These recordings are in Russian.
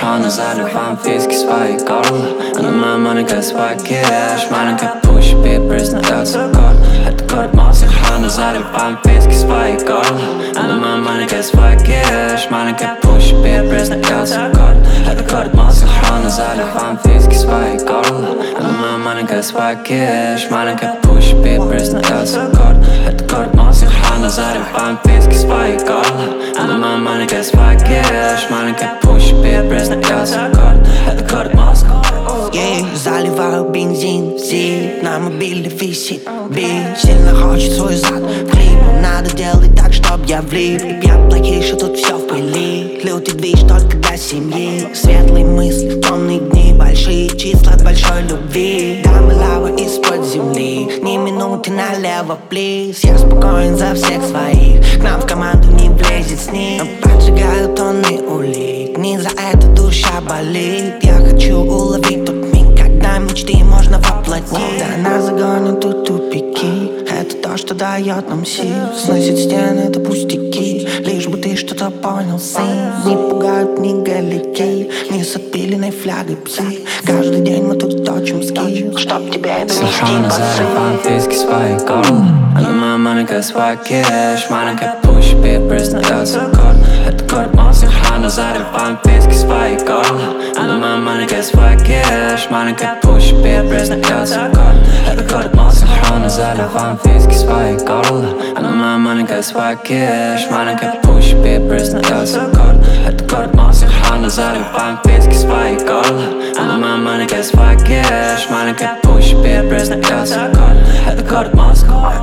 Шана заливаем фиски свои горло. А на моей маленькой свой кеш. Маленькая пуш, бит, признается город. Это город Москва. Шана заливаем фиски свои горло. А на моей маленькой свой кеш. Маленькая пуш, бит, признается город. Это город Москва. Шана заливаем фиски свои горло. А на моей маленькой свой кеш. Маленькая пуш, бит, признается город. Это город Москва. Шана заливаем фиски свои горло. А на моей маленькой свой кеш. Маленькая пуш, бит, признается город. Это город Москва. Заливаю бензин, сидит на мобильный висит. Бит сильно хочет свой зад в клип, но надо делать так, чтоб я влип. И пьян плохие, что тут все в пыли. Лютый движ только для семьи. Светлые мысли, темные дни, большие числа от большой любви. Дамы лава из-под земли, ни минуты налево, плиз. Я спокоен за всех своих, к нам в команду не влезет с ним. Поджигаю тонны улик, не за это душа болит. Я хочу уловить тот миг, когда мечты можно воплотить. Да нас загонят тут тупики, это то, что дает нам сил. Сносит стены, это пустяки, лишь бы ты что-то понял, сын. Не пугают ни галики, ни с отпиленной флягой псы. Каждый день мы тут точим скилл, чтоб тебе донести басы. Заливаем фиски свои горло. А на моей маленькой свой кеш. Маленькая пуш, бит, признается город. Это город Москва. Шана заливаем фиски свои горло. А на моей маленькой свой кеш. Маленькая пуш, бит, признается город. Это город Москва. Шана заливаем фиски свои горло. А на моей маленькой свой кеш. Маленькая пуш, бит, признается город. Это город Москва. Шана заливаем фиски свои горло. А на моей маленькой свой кеш. Маленькая пуш, бит, признается город. Это город Москва.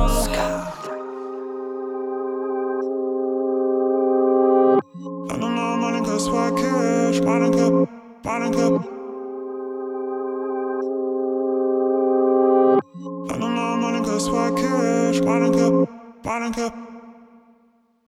Маленькая свой кеш, маленькая. Маленькая свой кеш, маленькая.